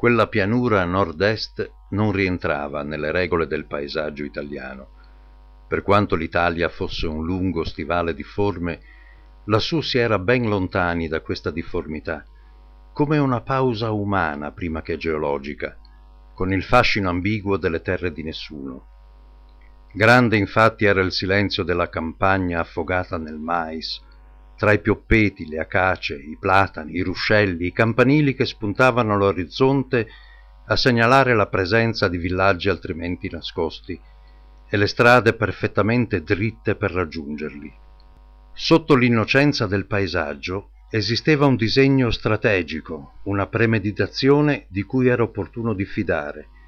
Quella pianura a nord-est non rientrava nelle regole del paesaggio italiano. Per quanto l'Italia fosse un lungo stivale difforme, lassù si era ben lontani da questa difformità, come una pausa umana prima che geologica, con il fascino ambiguo delle terre di nessuno. Grande infatti era il silenzio della campagna affogata nel mais, tra i pioppeti, le acacie, i platani, i ruscelli, i campanili che spuntavano all'orizzonte a segnalare la presenza di villaggi altrimenti nascosti, e le strade perfettamente dritte per raggiungerli. Sotto l'innocenza del paesaggio esisteva un disegno strategico, una premeditazione di cui era opportuno diffidare,